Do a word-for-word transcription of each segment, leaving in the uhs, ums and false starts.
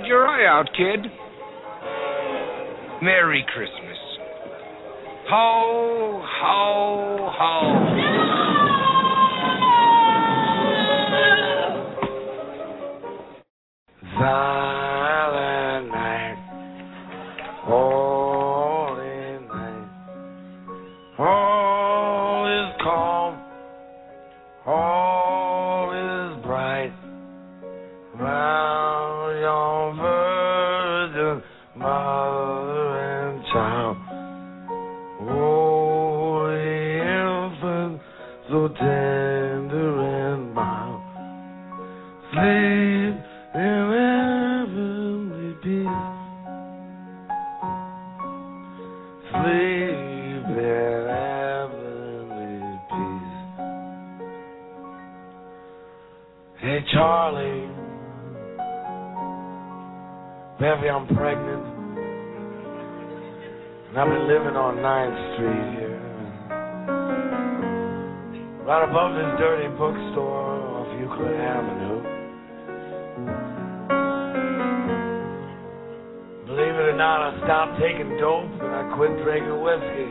your eye out, kid. Merry Christmas. Ho, ho, ho. Silent night, holy night, all is calm, all is bright, round your virgin mother and child, holy infant, so tender and mild, sleep in heavenly peace. Sleep in heavenly peace. Hey Charlie, baby, I'm pregnant, and I've been living on ninth Street here, right above this dirty bookstore off Euclid Avenue. Believe it or not, I stopped taking dope and I quit drinking whiskey.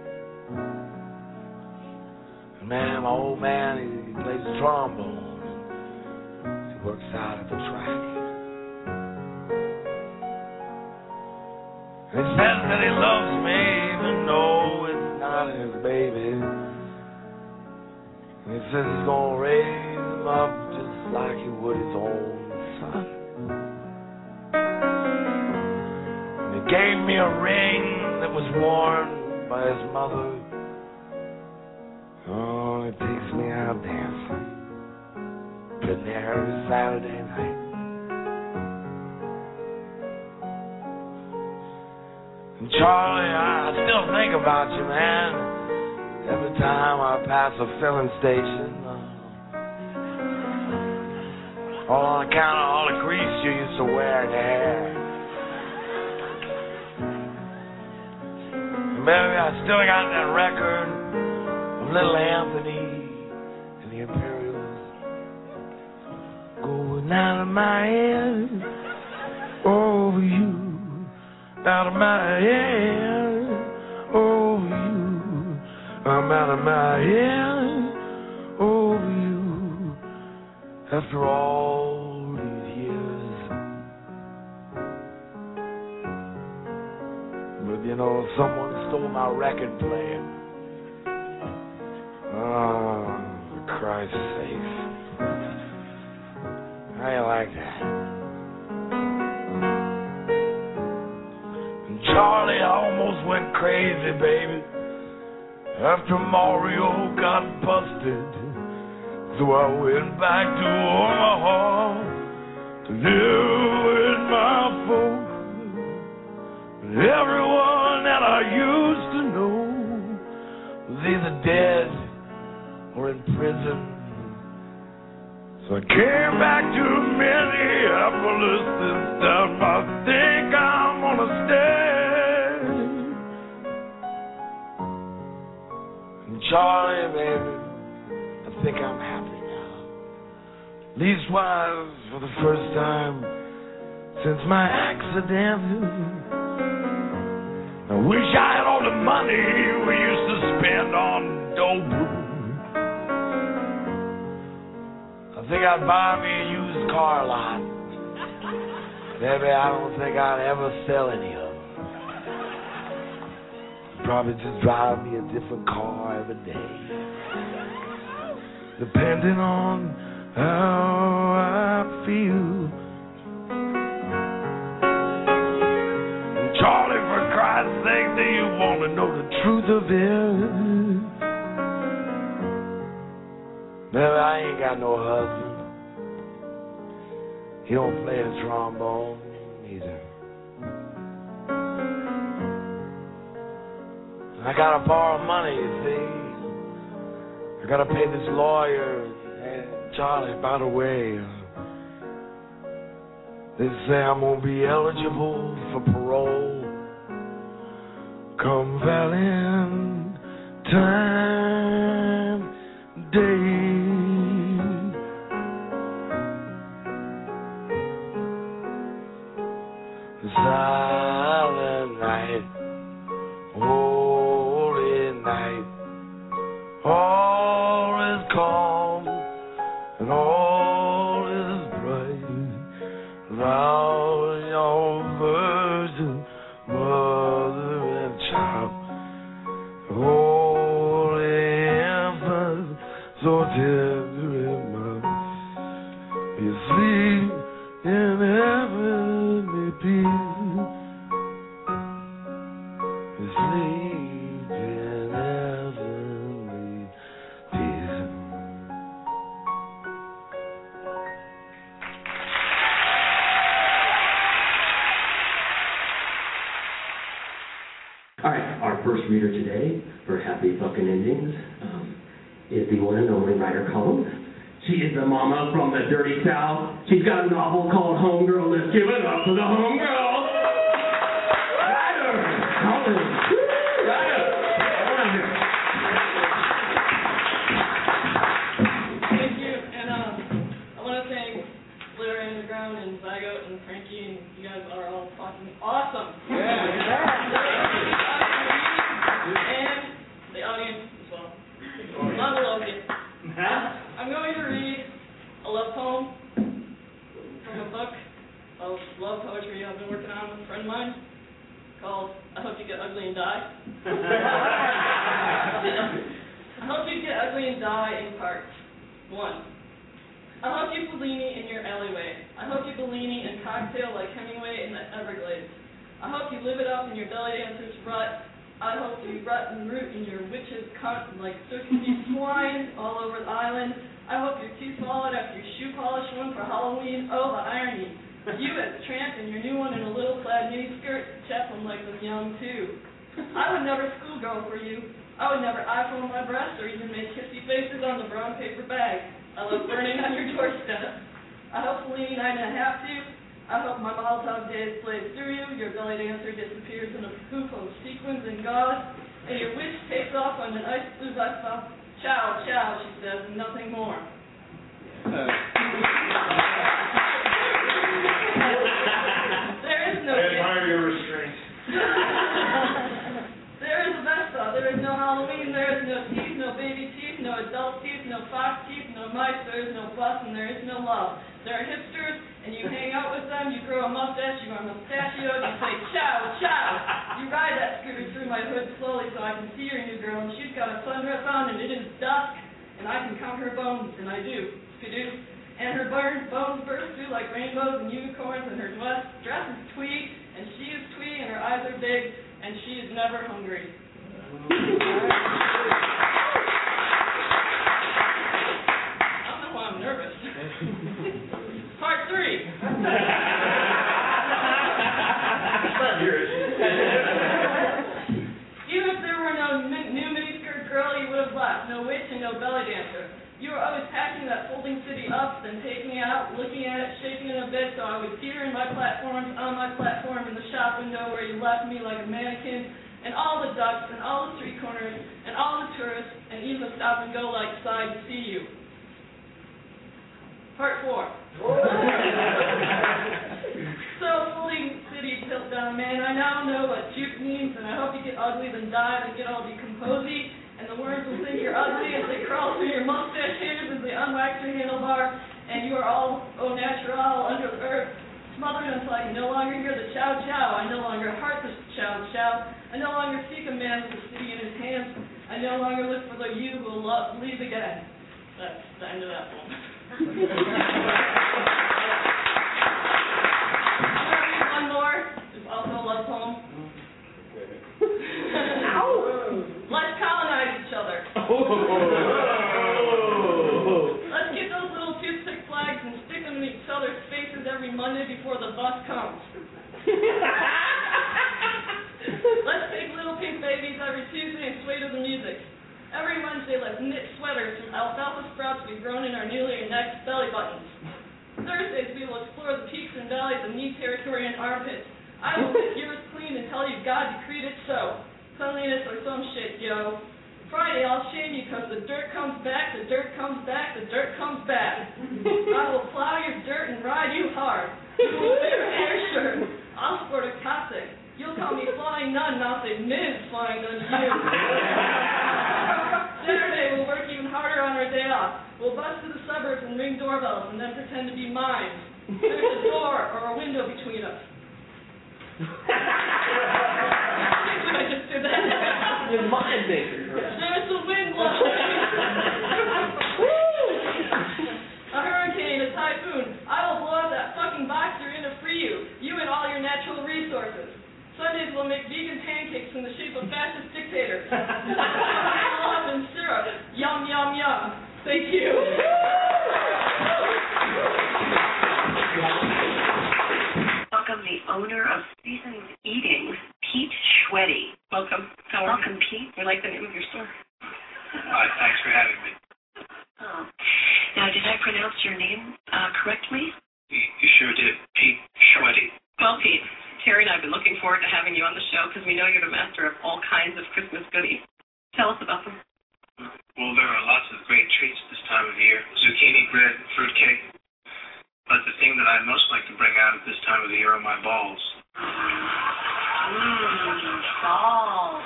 And man, my old man, he, he plays the trombone. He works out at the track. And he says that he loves me, even though it's not his baby. And he says he's gonna raise him up just like he would his own son. Gave me a ring that was worn by his mother. Oh, he takes me out dancing. Been there every Saturday night. And Charlie, I still think about you, man. Every time I pass a filling station. Uh, all on account of all the grease you used to wear in your hair. Baby, I still got that record of Little Anthony and the Imperials. Going out of my head over you, out of my head over you, I'm out of my head over you. After all these years, but you know, someone stole my record player. Oh, for Christ's sake. How you like that? And Charlie, I almost went crazy, baby, after Mario got busted. So I went back to Omaha to live with my folks. And everyone that I used to know was either dead or in prison. So I came back to Minneapolis this time. I think I'm gonna stay. And Charlie, baby, I think I'm happy now. Leastwise, for the first time since my accident. I wish I had all the money we used to spend on dope. I think I'd buy me a used car lot. Maybe I don't think I'd ever sell any of them. I'd probably just drive me a different car every day, depending on how I feel. Charlie, for Christ's sake, do you want to know the truth of it? Baby, I ain't got no husband. He don't play the trombone either. I gotta borrow money, you see. I gotta pay this lawyer. And Charlie, by the way, they say I'm gonna be eligible for parole come Valentine Day. all is calm and all is bright around your virgin mother and child. Holy infant, so tender in mouth, you sleep in heavenly peace. You sleep in heavenly peace. All right, our first reader today for Happy Fucking Endings um, is the one and only Ryder Collins. She is the mama from the Dirty South. She's got a novel called Homegirl. Let's give it up for the Homegirl. Ryder Collins. Ryder, come on here. Thank you, and um, I want to thank Litter Underground and Zygote and Frankie, and you guys are all fucking awesome. And the audience as well. Monologue. I'm going to read a love poem from a book of love poetry I've been working on with a friend of mine called I Hope You Get Ugly and Die. I hope you get ugly and die in parts. One. I hope you Fellini in your alleyway. I hope you Bellini and cocktail like Hemingway in the Everglades. I hope you live it up in your belly dancer's rut. I hope you rut and root in your witch's cunt like circusy swine all over the island. I hope your teeth swallowed after your shoe polish one for Halloween. Oh, the irony. You as a tramp and your new one in a little clad miniskirt, Chaplin like them young too. I would never schoolgirl for you. I would never iPhone my breast or even make kissy faces on the brown paper bag. I love burning on your doorstep. I hope Fellini and I didn't have to. I hope my Molotov days plays through you, your belly dancer disappears in a hoop of sequins and gauze, and your witch takes off on an ice blue Vespa. Ciao, ciao, she says, and nothing more. Uh. There is no... I admire your restraint. There is a Vespa. There is no Halloween. There is no teeth, no baby teeth, no adult teeth, no fox teeth, no mice. There is no bus, and there is no love. There are hipsters, and you hang out with them. You grow a mustache. You are mustachioed. You say, ciao, ciao. You ride that scooter through my hood slowly so I can see your new girl, and she's got a sundress on, and it is dusk, and I can count her bones, and I do. Skidoo. And her burn, bones burst through like rainbows and unicorns, and her dress, dress is tweed, and she is tweed, and her eyes are big, and she is never hungry. I don't know why I'm nervous. Part three. Even if there were no min- new miniskirt girl, you would have left. No witch and no belly dancer. You were always packing that folding city up, then taking it out, looking at it, shaking it a bit, so I would teeter in my platforms, on my platform in the shop window where you left me like a mannequin, and all the ducks, and all the street corners, and all the tourists, and even the stop and go like side to see you. Part four. So, folding city tilt down, man, I now know what juke means, and I hope you get ugly, then die, then get all decomposy. And the worms will think you're ugly as they crawl through your mustache hairs as they unwax your handlebar, and you are all au natural under the earth, smothered until I can no longer hear the chow chow. I no longer heart the chow chow. I no longer seek a man with the city in his hands. I no longer look for the you who will love, leave again. That's the end of that poem. I'm going to read one more. It's also a love poem. Let's colonize each other. Let's get those little toothpick flags and stick them in each other's faces every Monday before the bus comes. Let's take little pink babies every Tuesday and sway to the music. Every Wednesday, let's knit sweaters from alfalfa sprouts we've grown in our newly annexed belly buttons. Thursdays, we will explore the peaks and valleys of knee territory and armpits. I will get yours clean and tell you God decreed it so. Cleanliness or some shit, yo. Friday, I'll shame you because the dirt comes back, the dirt comes back, the dirt comes back. I will plow your dirt and ride you hard. You will wear a hair shirt. I'll sport a Cossack. You'll call me Flying Nun, and I'll say Miz Flying Nun to you. Saturday, we'll off. We'll bust to the suburbs and ring doorbells and then pretend to be mine. There's a door or a window between us. I just did that. Your mind maker. There's a wind blowing. A hurricane, a typhoon. I will blow up that fucking boxer in to free you. You and all your natural resources. Sundays we'll make vegan pancakes in the shape of fascist dictators. All up in syrup. Yum, yum, yum. Thank you. Welcome the owner of Seasoned Eatings, Pete Schweddy. Welcome. How are Welcome, you? Pete. We like the name of your store. Uh, thanks for having me. Oh. Now, did I pronounce your name uh, correctly? You, you sure did. Pete Schweddy. Well, Pete, Terry and I have been looking forward to having you on the show because we know you're the master of all kinds of Christmas goodies. Tell us about them. Well, there are lots of great treats this time of year. Zucchini bread, fruitcake. But the thing that I most like to bring out at this time of the year are my balls. Mmm, balls.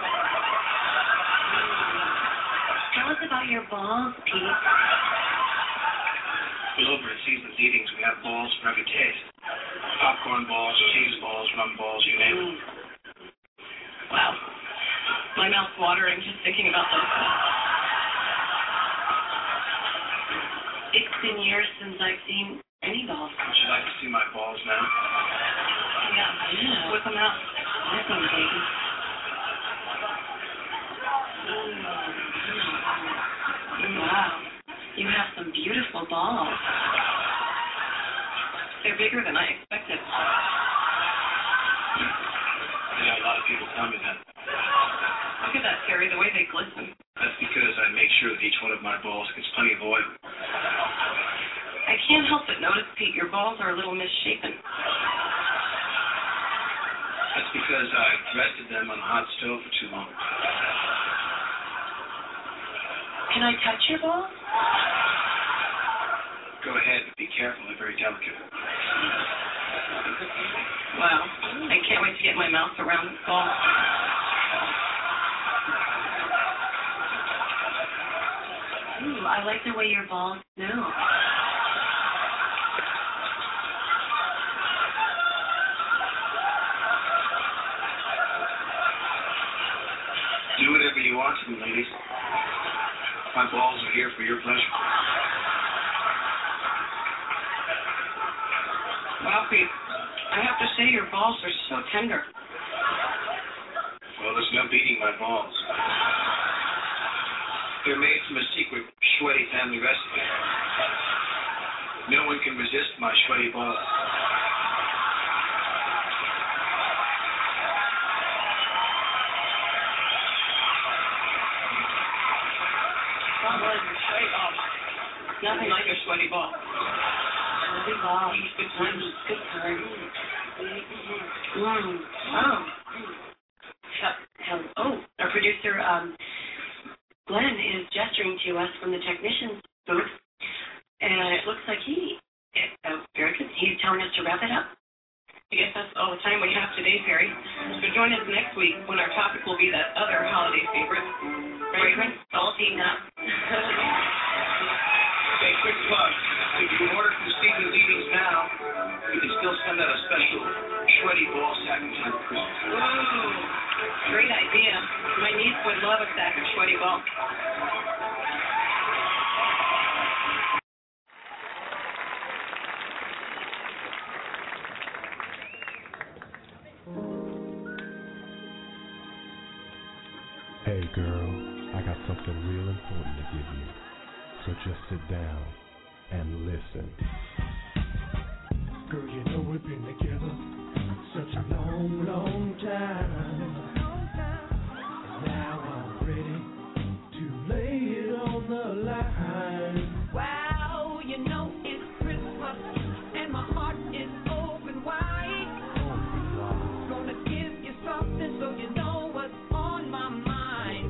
Tell us about your balls, Pete. Well, over at Seasoned Eatings, we have balls for every taste. Popcorn balls, cheese balls, rum balls, you name it. Wow. My mouth's watering just thinking about them. It's been years since I've seen any balls. Would you like to see my balls now? Yeah, yeah. Whip them out. Listen, baby. Mm. Wow. You have some beautiful balls. They're bigger than I expected. Yeah, a lot of people tell me that. Look at that, Terry, the way they glisten. That's because I make sure that each one of my balls gets plenty of oil. I can't help but notice, Pete, your balls are a little misshapen. That's because I rested them on a hot stove for too long. Can I touch your balls? Go ahead, but be careful. They're very delicate. Wow. I can't wait to get my mouth around the balls. Ooh, I like the way your balls smell. Do whatever you want to them, ladies. My balls are here for your pleasure. Wow, Pete, I have to say your balls are so tender. Well, there's no beating my balls. They're made from a secret Schweddy family recipe. No one can resist my Schweddy balls. Nothing like your sweaty ball. Sweaty ball. Good time. Good time. Mm. Oh. Oh, our producer, um, Glenn, is gesturing to us from the technician's booth, and it looks like he, uh, very good, he's telling us to wrap it up. I guess that's all the time we have today, Perry. So join us next week when our topic will be that other holiday favorite, fragrant, salty nut. Hey, quick plug. If you order from Seasoned Eatings now, you can still send out a special Schweddy ball sack in time for Christmas. Ooh, great idea. My niece would love a sack of Schweddy balls. Hey girl, I got something real important to give you. So just sit down and listen. Girl, you know we've been together such a long, long time. Now I'm ready to lay it on the line. Wow, you know it's Christmas and my heart is open wide. Gonna give you something so you know what's on my mind.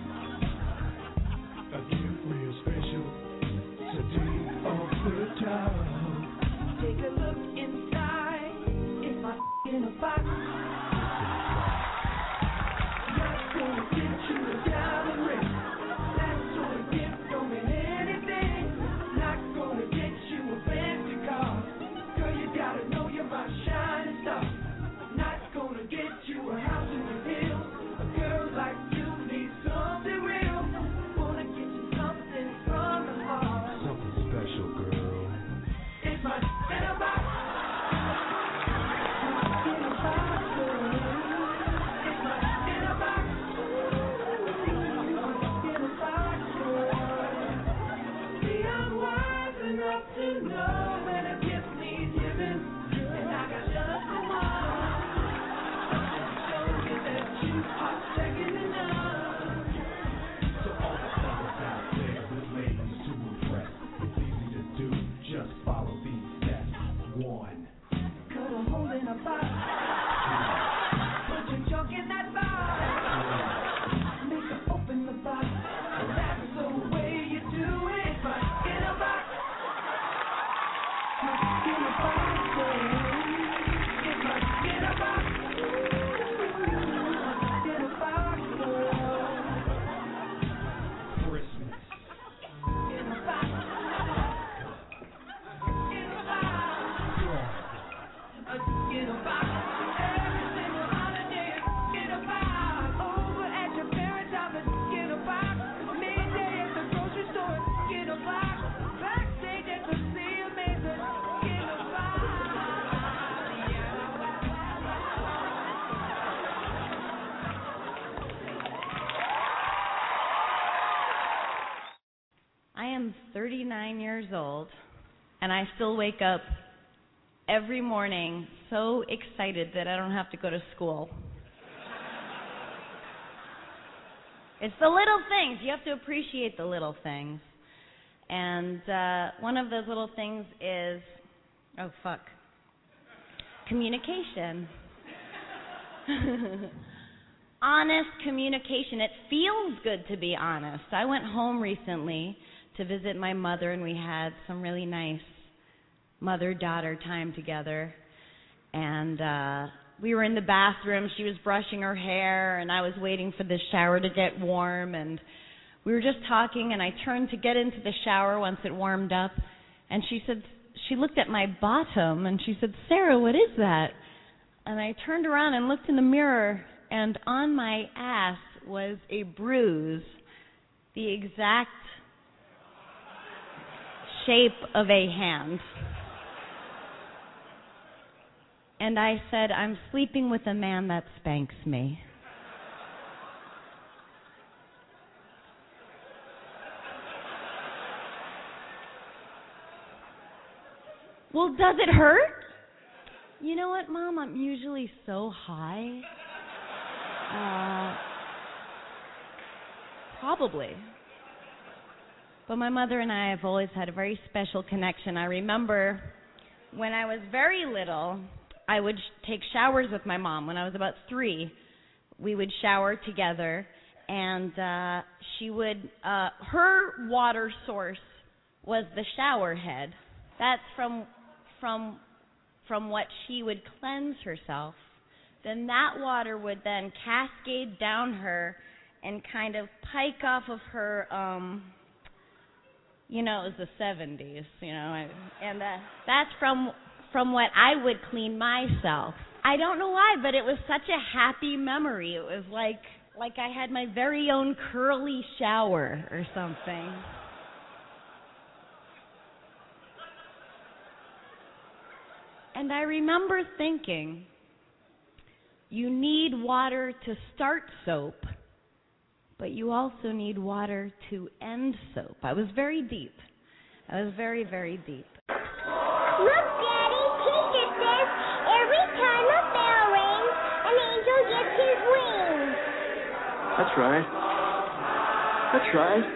A gift real special today off the top. Take a look inside. It's my in a box. That's gonna get you a diamond ring. That's gonna get from an anything. I am thirty-nine years old, and I still wake up every morning so excited that I don't have to go to school. It's the little things. You have to appreciate the little things. And uh, one of those little things is, oh, fuck, communication. Honest communication. It feels good to be honest. I went home recently to visit my mother, and we had some really nice mother-daughter time together. And uh, we were in the bathroom. She was brushing her hair, and I was waiting for the shower to get warm. And we were just talking, and I turned to get into the shower once it warmed up. And she said, she looked at my bottom, and she said, "Sarah, what is that?" And I turned around and looked in the mirror, and on my ass was a bruise, the exact shape of a hand. And I said, "I'm sleeping with a man that spanks me." Well, does it hurt? You know what, Mom? I'm usually so high. Uh, probably. But my mother and I have always had a very special connection. I remember when I was very little, I would sh- take showers with my mom. When I was about three, we would shower together, and uh, she would, uh, her water source was the shower head. That's from, from, from what she would cleanse herself. Then that water would then cascade down her and kind of pike off of her, um, you know, it was the seventies, you know, and uh, that's from from what I would clean myself. I don't know why, but it was such a happy memory. It was like like I had my very own curly shower or something. And I remember thinking, you need water to start soap, but you also need water to end soap. I was very deep. I was very, very deep. Look, Daddy, teacher says every time a bell rings, an angel gets his wings. That's right. That's right.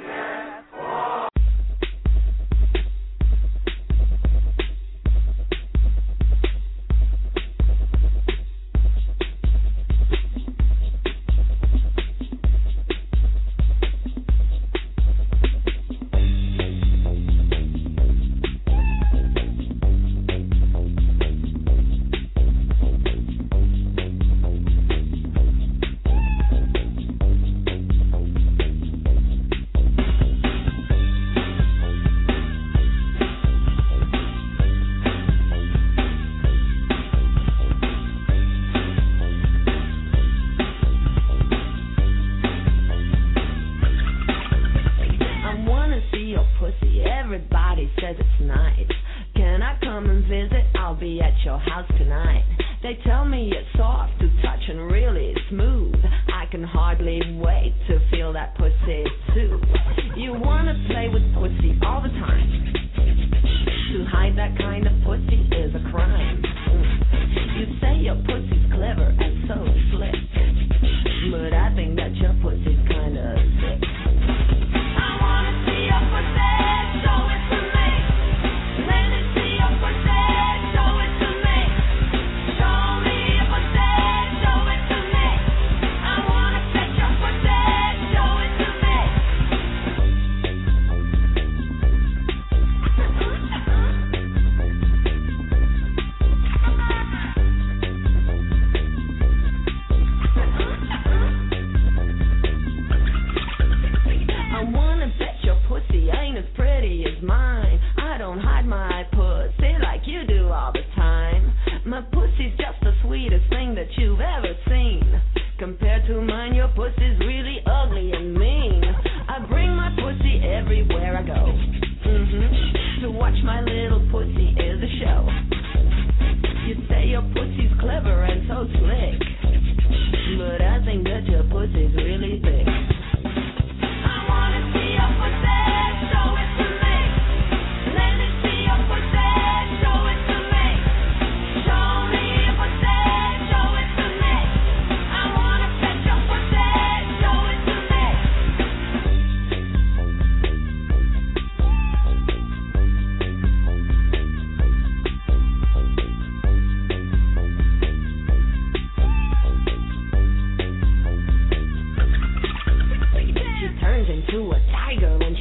Really thick. I wanna see your pussy, show it to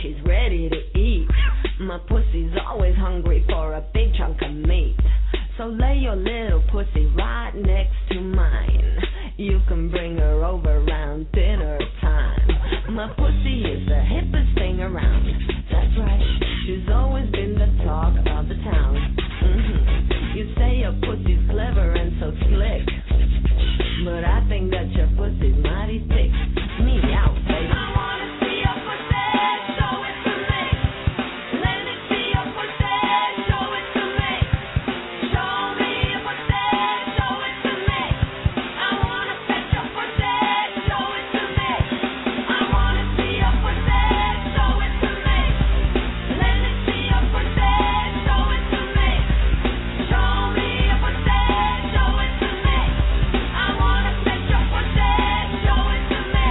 she's ready to eat. My pussy's always hungry for a big chunk of meat. So lay your little pussy right next to mine. You can bring her over around dinner time. My pussy is the hippest thing around. That's right, she's always been the talk of the town. Mm-hmm. You say your pussy's clever and so slick, but I think that your pussy's mighty thick. Me out, baby. I wanna see your pussy, show it to me. Let me see your pussy, show it to me. Show me your pussy, show it to me. I wanna pet your pussy, show it to me. I wanna see your pussy, show it to me. Let me see your pussy, show it to me. Show me your pussy, show it to me. I wanna pet your pussy, show it to me.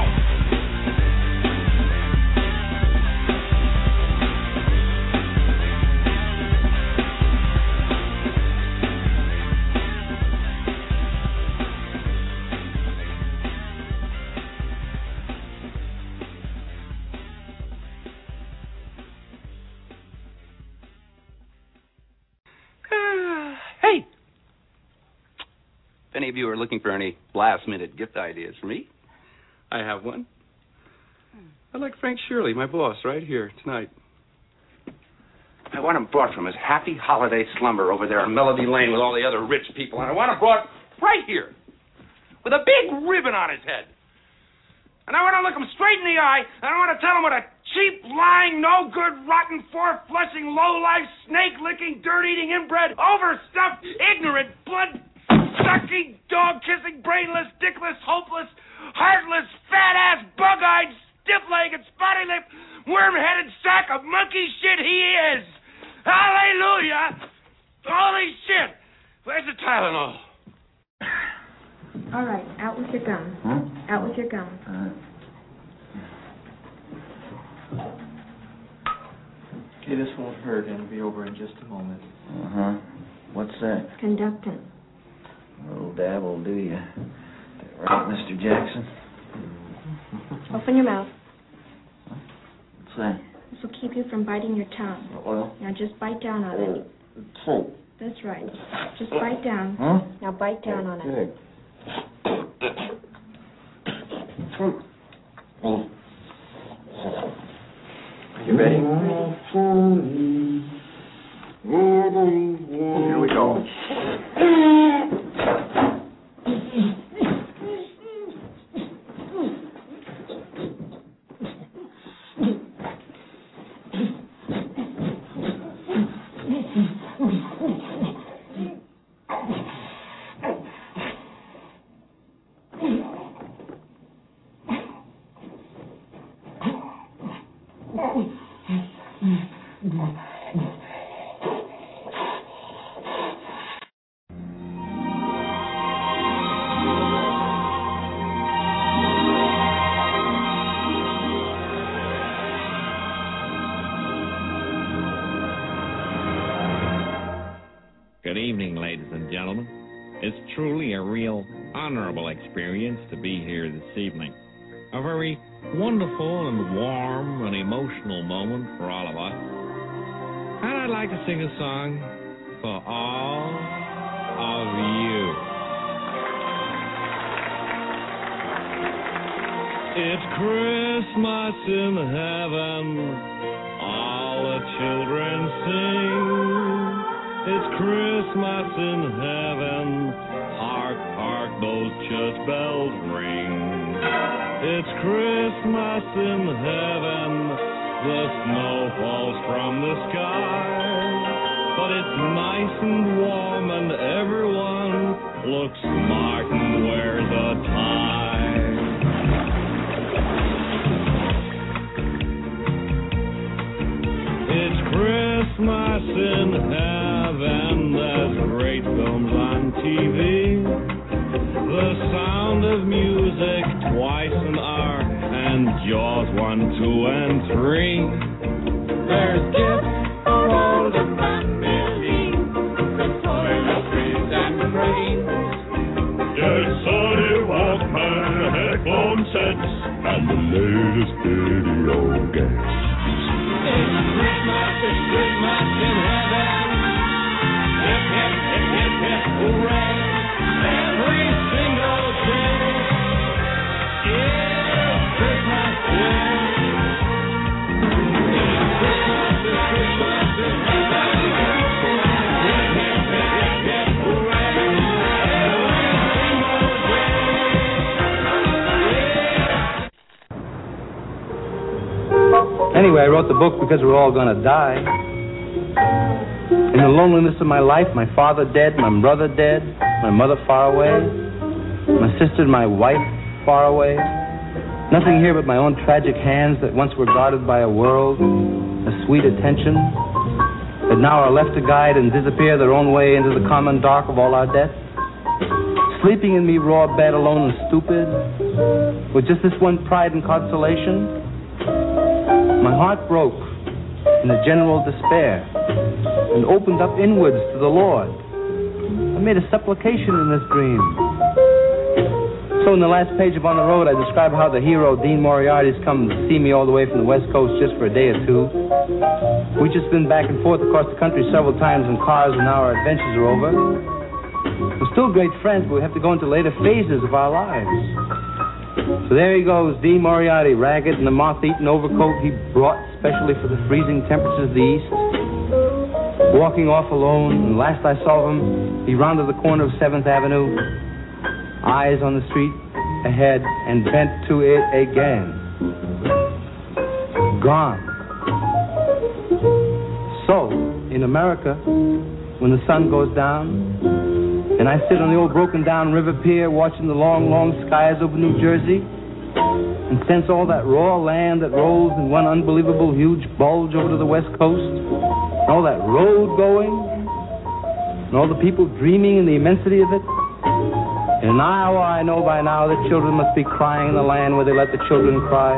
Hey! If any of you are looking for any last-minute gift ideas for me, I have one. I like Frank Shirley, my boss, right here tonight. I want him brought from his happy holiday slumber over there on Melody Lane with all the other rich people, and I want him brought right here with a big ribbon on his head. And I want to look him straight in the eye, and I want to tell him what a cheap, lying, no-good, rotten, four-flushing, low-life, snake-licking, dirt-eating, inbred, overstuffed, ignorant, blood-sucking, dog-kissing, brainless, dickless, hopeless, heartless, fat-ass, bug-eyed, stiff-legged, spotty-lipped, worm-headed sack of monkey shit he is. Hallelujah! Holy shit! Where's the Tylenol? All right, out with your gum. Huh? Out with your gum. Uh, okay, this won't hurt. It'll be over in just a moment. Uh-huh. What's that? Conductant. A little dab will do you. Right, Mister Jackson? Open your mouth. What's that? This will keep you from biting your tongue. Well? Now just bite down on it. Oh. That's right. Just bite down. Huh? Now bite down on it. Good. Oh. You ready? Here we go. Good evening, ladies and gentlemen. It's truly a real honorable experience to be here this evening. A very wonderful and warm and emotional moment for all of us. And I'd like to sing a song for all of you. It's Christmas in heaven, all the children sing. It's Christmas in heaven, hark, hark, those church bells ring. It's Christmas in heaven, the snow falls from the sky. But it's nice and warm and everyone looks smart and wears a tie. It's Christmas in heaven, there's great films on T V. The Sound of Music, twice an hour, and Jaws one, two, and three. There's gifts for all the family, the toiletries and trains. There's Sony Walkman, headphone sets, and the latest video games. Anyway, I wrote the book because we're all going to die. In the loneliness of my life, my father dead, my brother dead, my mother far away, my sister and my wife far away. Nothing here but my own tragic hands that once were guarded by a world, a sweet attention, that now are left to guide and disappear their own way into the common dark of all our death. Sleeping in me raw bed alone and stupid, with just this one pride and consolation. My heart broke in a general despair and opened up inwards to the Lord. I made a supplication in this dream. So in the last page of On the Road, I describe how the hero, Dean Moriarty's come to see me all the way from the West Coast just for a day or two. We've just been back and forth across the country several times in cars, and now our adventures are over. We're still great friends, but we have to go into later phases of our lives. So there he goes, Dean Moriarty, ragged in the moth-eaten overcoat he brought specially for the freezing temperatures of the East. Walking off alone, and last I saw him, he rounded the corner of seventh Avenue, eyes on the street ahead, and bent to it again. Gone. So, in America, when the sun goes down, and I sit on the old broken-down river pier watching the long, long skies over New Jersey and sense all that raw land that rolls in one unbelievable huge bulge over to the West Coast, and all that road going, and all the people dreaming in the immensity of it. In an hour, I know by now that children must be crying in the land where they let the children cry.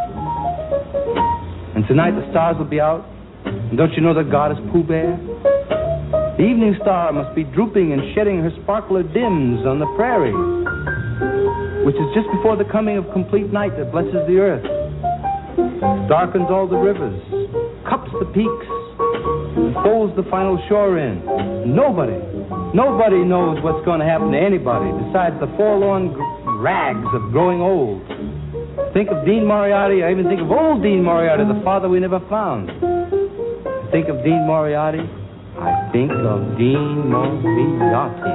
And tonight the stars will be out, and don't you know that God is Pooh Bear? The evening star must be drooping and shedding her sparkler dims on the prairie, which is just before the coming of complete night that blesses the earth, darkens all the rivers, cups the peaks, and folds the final shore in. Nobody, nobody knows what's going to happen to anybody besides the forlorn rags of growing old. Think of Dean Moriarty, I even think of old Dean Moriarty, the father we never found. Think of Dean Moriarty, I think of Dean Moriarty.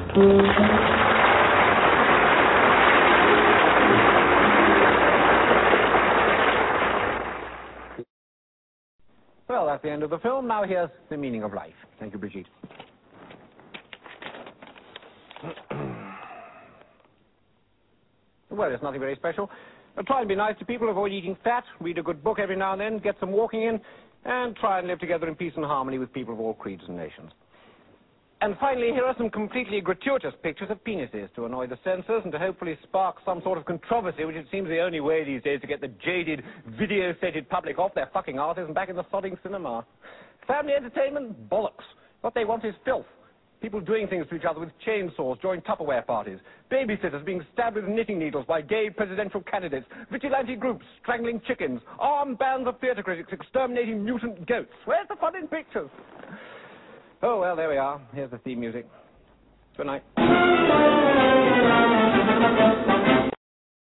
Well, that's the end of the film. Now here's the meaning of life. Thank you, Brigitte. Well, it's nothing very special. I'll try and be nice to people, avoid eating fat, read a good book every now and then, get some walking in, and try and live together in peace and harmony with people of all creeds and nations. And finally, here are some completely gratuitous pictures of penises to annoy the censors and to hopefully spark some sort of controversy, which it seems the only way these days to get the jaded, video-sated public off their fucking asses and back in the sodding cinema. Family entertainment? Bollocks. What they want is filth. People doing things to each other with chainsaws during Tupperware parties. Babysitters being stabbed with knitting needles by gay presidential candidates. Vigilante groups strangling chickens. Armed bands of theatre critics exterminating mutant goats. Where's the fun in pictures? Oh, well, there we are. Here's the theme music. Good night.